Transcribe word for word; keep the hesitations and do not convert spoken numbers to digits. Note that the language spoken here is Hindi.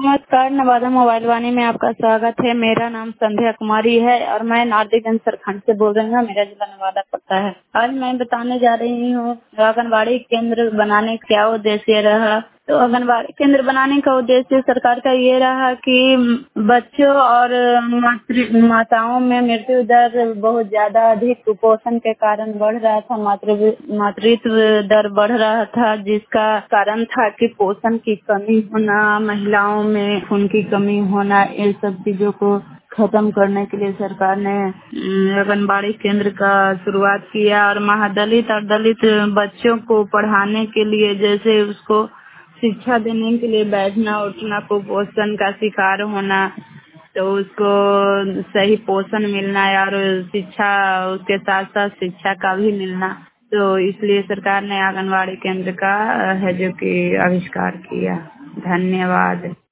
नमस्कार, नवादा मोबाइल वाणी में आपका स्वागत है। मेरा नाम संध्या कुमारी है और मैं नारदीगंज सरखंड से बोल रही हूँ। मेरा जिला नवादा पड़ता है। आज मैं बताने जा रही हूँ आंगनबाड़ी केंद्र बनाने का क्या उद्देश्य रहा। तो आंगनबाड़ी केंद्र बनाने का उद्देश्य सरकार का ये रहा कि बच्चों और मातृ माताओं में मृत्यु दर बहुत ज्यादा अधिक कुपोषण के कारण बढ़ रहा था। मातृ मातृत्व दर बढ़ रहा था, जिसका कारण था कि पोषण की कमी होना, महिलाओं में खून की कमी होना। इन सब चीजों को खत्म करने के लिए सरकार ने आंगनबाड़ी केंद्र का शुरुआत किया और महादलित और दलित बच्चों को पढ़ाने के लिए, जैसे उसको शिक्षा देने के लिए बैठना उठना, कुपोषण का शिकार होना, तो उसको सही पोषण मिलना और शिक्षा उसके साथ साथ शिक्षा का भी मिलना। तो इसलिए सरकार ने आंगनबाड़ी केंद्र का है जो कि आविष्कार किया। धन्यवाद।